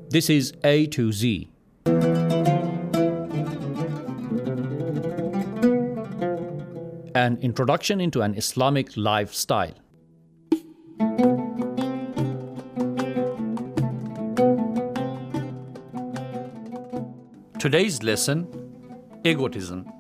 This is A to Z. An introduction into an Islamic lifestyle. Today's lesson, egotism.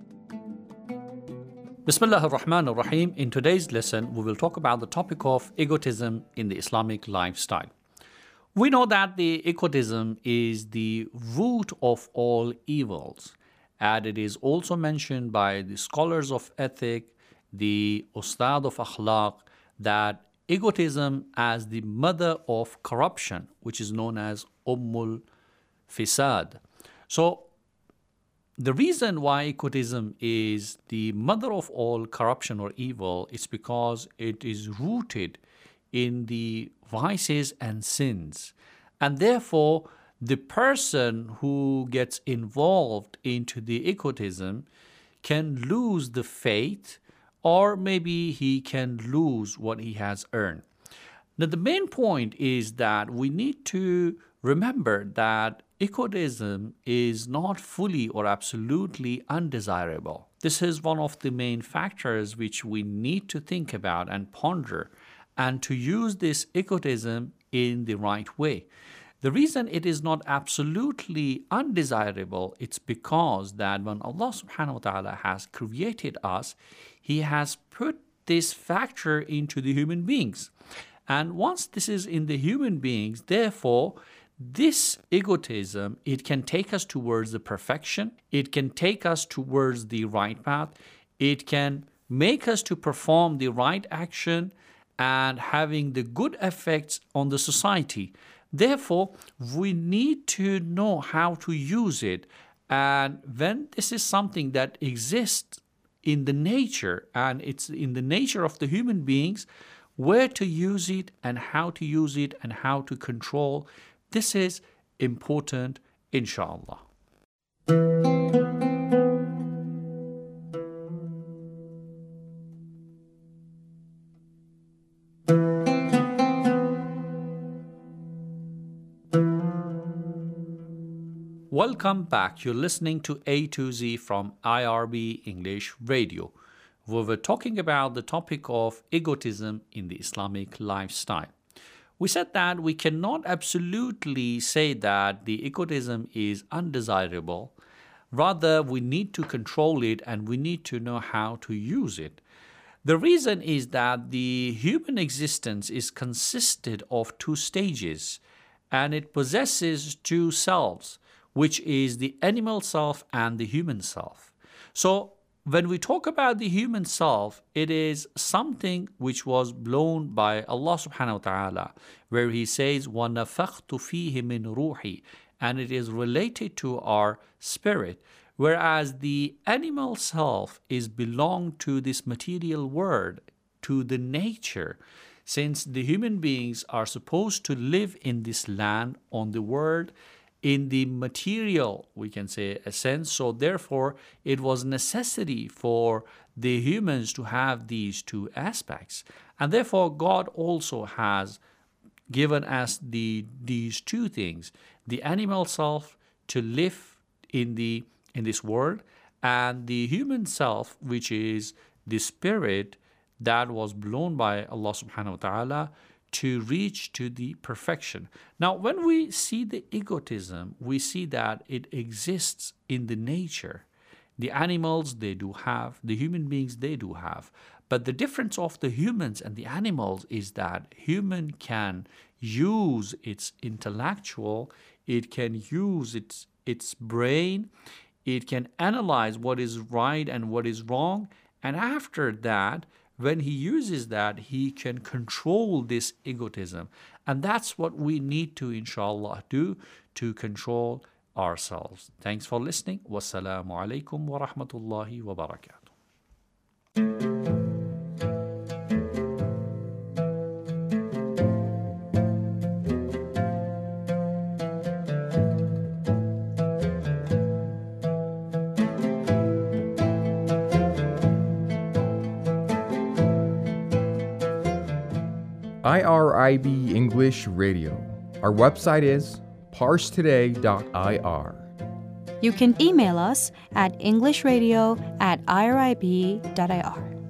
Bismillah ar-Rahman ar-Rahim. In today's lesson, we will talk about the topic of egotism in the Islamic lifestyle. We know that the egotism is the root of all evils, and it is also mentioned by the scholars of ethic, the Ustad of Akhlaq, that egotism as the mother of corruption, which is known as Ummul Fisad. So, the reason why egotism is the mother of all corruption or evil is because it is rooted in the vices and sins. And therefore, the person who gets involved into the egotism can lose the faith, or maybe he can lose what he has earned. Now, the main point is that we need to remember that egotism is not fully or absolutely undesirable. This is one of the main factors which we need to think about and ponder, and to use this egotism in the right way. The reason it is not absolutely undesirable, it's because that when Allah subhanahu wa ta'ala has created us, He has put this factor into the human beings. And once this is in the human beings, therefore, this egotism, it can take us towards the perfection. It can take us towards the right path. It can make us to perform the right action and having the good effects on the society. Therefore, we need to know how to use it. And when this is something that exists in the nature, and it's in the nature of the human beings, where to use it and how to use it and how to control, this is important, inshallah. Welcome back. You're listening to A to Z from IRB English Radio, where we're talking about the topic of egotism in the Islamic lifestyle. We said that we cannot absolutely say that the egotism is undesirable. Rather, we need to control it and we need to know how to use it. The reason is that the human existence is consisted of two stages, and it possesses two selves, which is the animal self and the human self. So, when we talk about the human self, it is something which was blown by Allah subhanahu wa ta'ala, where He says, وَنَفَخْتُ فِيهِ مِنْ رُوحِي, and it is related to our spirit. Whereas the animal self is belonged to this material world, to the nature, since the human beings are supposed to live in this land, on the world, in the material, we can say, a sense. So therefore, it was necessity for the humans to have these two aspects. And therefore, God also has given us these two things, the animal self to live in this world, and the human self, which is the spirit that was blown by Allah subhanahu wa ta'ala to reach to the perfection. Now, when we see the egotism, we see that it exists in the nature. The animals, they do have. The human beings, they do have. But the difference of the humans and the animals is that human can use its intellectual, it can use its brain, it can analyze what is right and what is wrong, and after that, when he uses that, he can control this egotism. And that's what we need to, inshallah, do to control ourselves. Thanks for listening. Wassalamu alaikum wa rahmatullahi wa barakatuh. IRIB English Radio. Our website is parsetoday.ir. You can email us at englishradio@irib.ir.